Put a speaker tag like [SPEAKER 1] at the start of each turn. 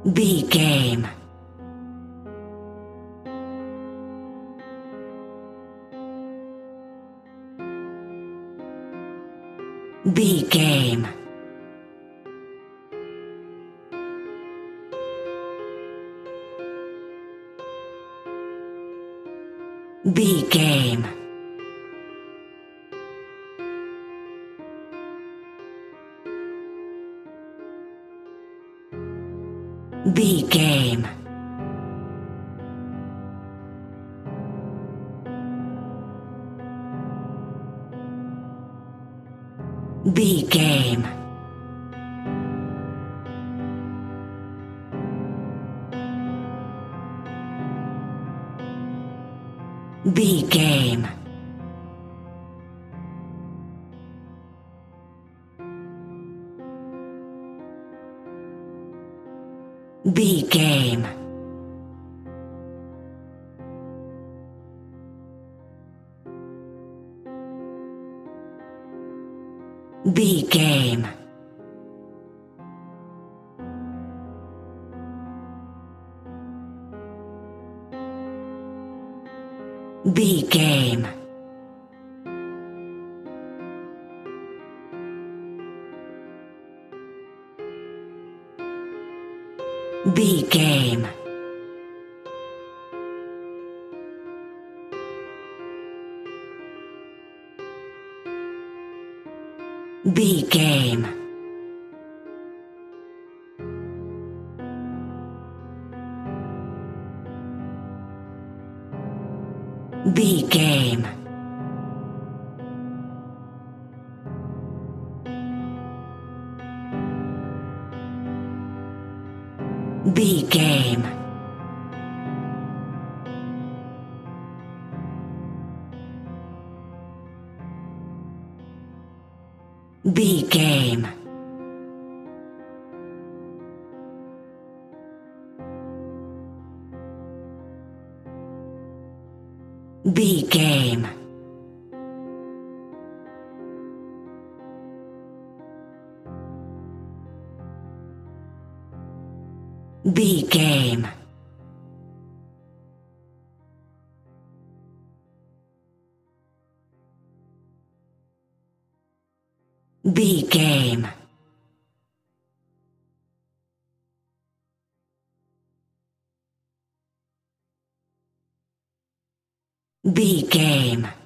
[SPEAKER 1] B game. B game. B game. B game. B game. B game. B game. B game. B game. B game. B game. B game. B game. B game. B game. B game. B game. B game.